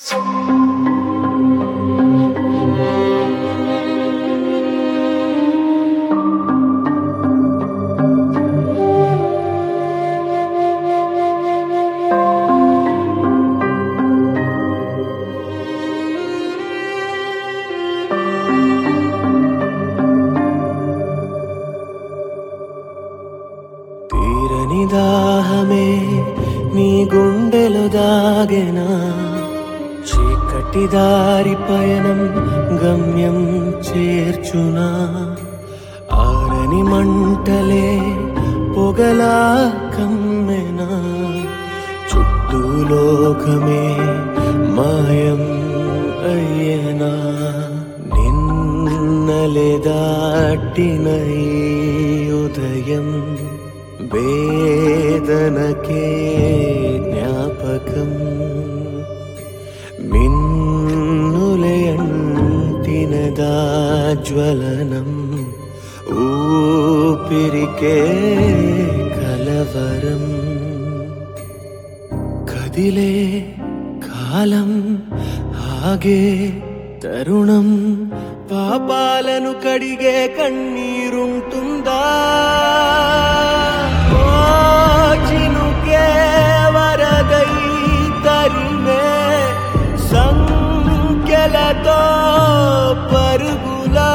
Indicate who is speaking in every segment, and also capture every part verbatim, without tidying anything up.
Speaker 1: తీరని దాహమే నీ గుండెలో దాగెనా, చీకటి దారి పయనం గమ్యం చేర్చునా, ఆరని మంటలే పొగలా కమ్మెనా, చుట్టూ లోకమే మాయం అయ్యేనా, నిన్నలే దాటిన ఈ ఉదయం వేదనకే జ్ఞాపకం, మిన్నులే అంటినదా జ్వలనం, ఊపిరికే కలవరం, కదిలే కాలం ఆగే తరుణం, పాపాలను కడిగే కన్నీరుంటుందా, ఓ చినుకే వరదై తరిమే సంఖ్యలతో పరుగులా,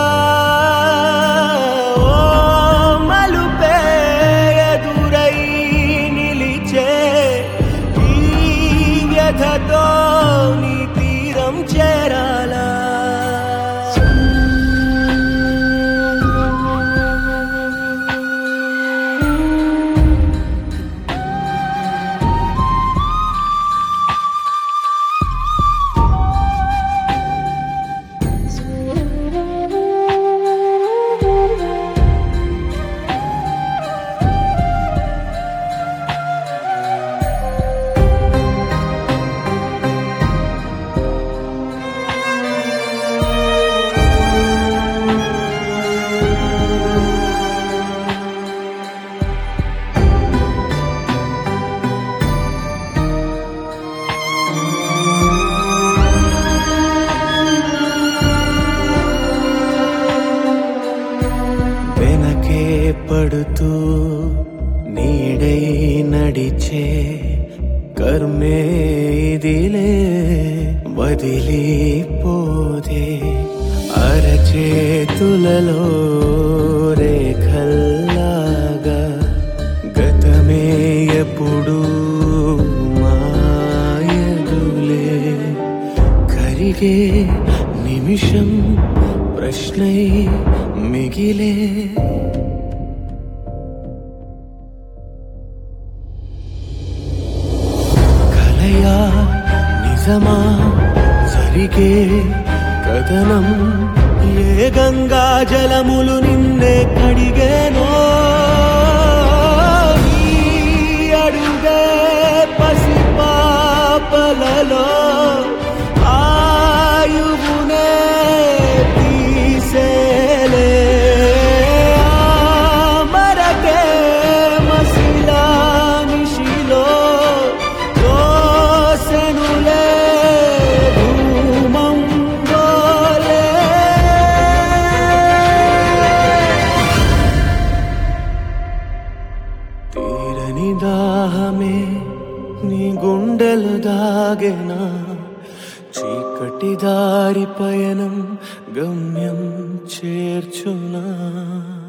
Speaker 1: ఓ మలుపే ఎదురై నిలిచే ఈ వ్యధతో నీ తీరం చేరాలా. వెనకే పడుతూ నీడై నడిచే కర్మే ఇదిలే వదిలిపోదే, అరచేతులలో రేఖల్లాగా గతమే ఎప్పుడు మాయదులే, కరిగే నిమిషం ప్రశ్నై మిగిలే, కలయా నిజమా జరిగే కథనం, ఏ గంగా జలములు నిన్నే కడిగేనో, ఈ అడుగే పసిపాపలలో ఆయువునే తీసేలే, మరకే మసిలా నిశిలో దోసెనులే ధూమం గోలే. తీరని దాహమే నీ గుండెలు దాగెనా, చీకటి దారి పయనం గమ్యం చేర్చునా.